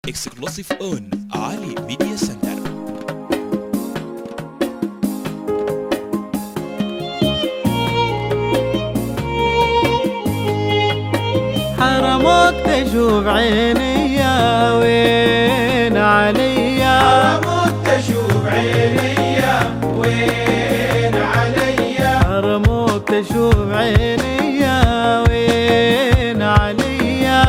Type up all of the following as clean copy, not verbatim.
exclusive on Ali Media Center. حرمك تشوف عيني يا وين عليا، حرمك تشوف عيني يا وين عليا، حرمك تشوف عيني يا وين عليا.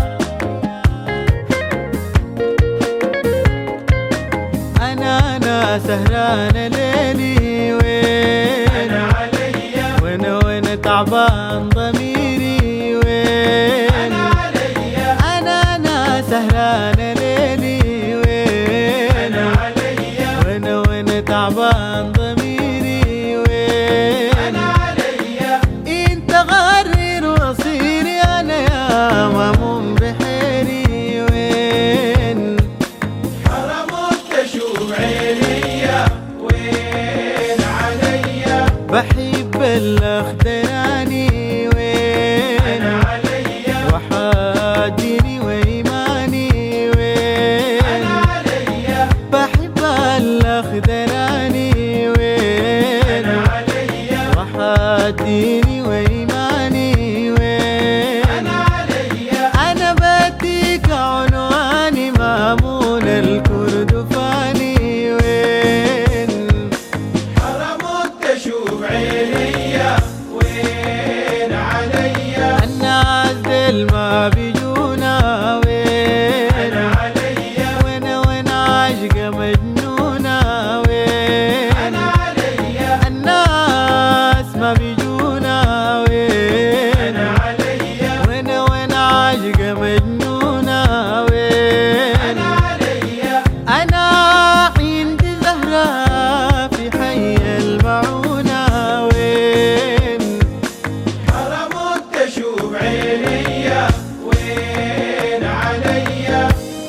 أنا سهران ليلي وين عليا، وين تعبان ضميري وين عليا، أنا سهران ليلي وين عليا، وين تعبان ضميري وين عليا. انت غرر وصيري انا يا مامون بحيري وين حرمك تشوف عيني يا وين عليا، بحب الاخدراني وين عليا، وحاجري وإيماني وين عليا، بحب الاخدراني وين عليا، وحاجري وإيماني وين عليا. أنا بديك عنواني مامون الكردفاني وين حرمك تشوف عيني يا وين عليا، الناس دل ما بيجونا وين عليا، وين عاشقة مجنونة وين عليا، الناس ما بيجونا وين عليا، وين عاشقة مجنونة وين عليا. أنا عند زهرة في حي المعونة وين حرمك تشوف عيني يا وين عليا،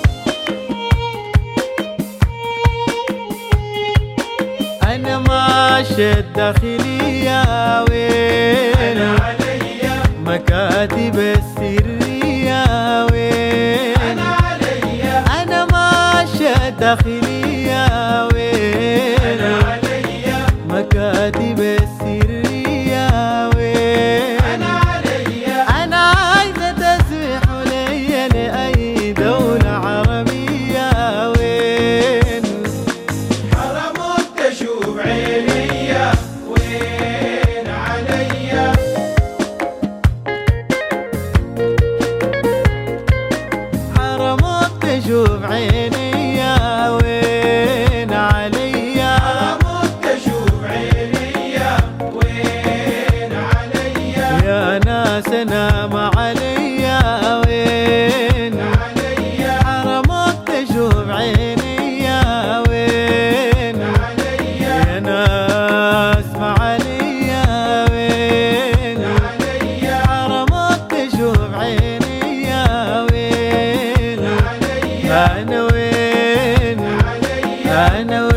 أنا ماشي الداخلية وين عليا، مكاتب السرية وين عليا، أنا ماشي الداخلية وين عليا، مكاتب السرية وين عليا. أنا عايزة تسمح لي لأي دولة عربية وين حرمك تشوف عيني يا وين عليا، حرمك تشوف عيني يا وين عليا. حرمك تشوف عيني يا وين عليا، يا ناس انام عليا وين عليا، حرمك تشوف عيني يا وين عليا، يا ناس ما عليا وين عليا، حرمك تشوف عيني يا وين عليا، أنا وين عليا، أنا